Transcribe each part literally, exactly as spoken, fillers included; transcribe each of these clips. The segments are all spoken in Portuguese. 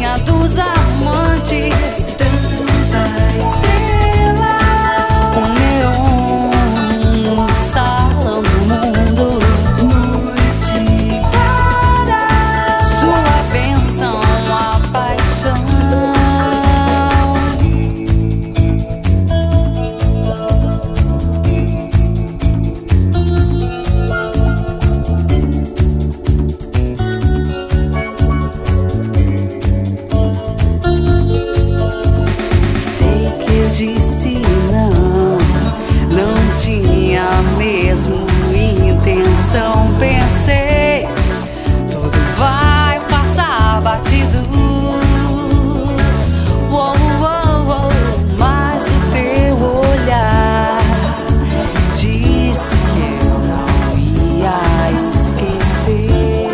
madrinha dos amantes. Tanta estrela, O neon no salão do mundo. noite clara, Sua bênção, a paixão. Sei que eu disse não, não tinha mesmo intenção. Pensei, tudo vai passar batido. Uou, uou, uou, mas o teu olhar disse que eu não ia esquecer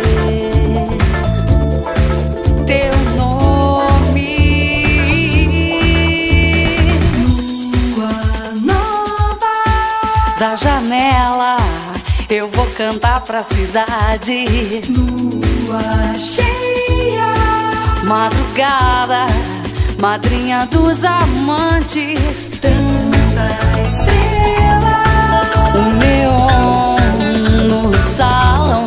teu nome. lua nova, Da janela eu vou cantar pra cidade. lua cheia, Madrugada, madrinha dos amantes. tanta estrela, O neon no salão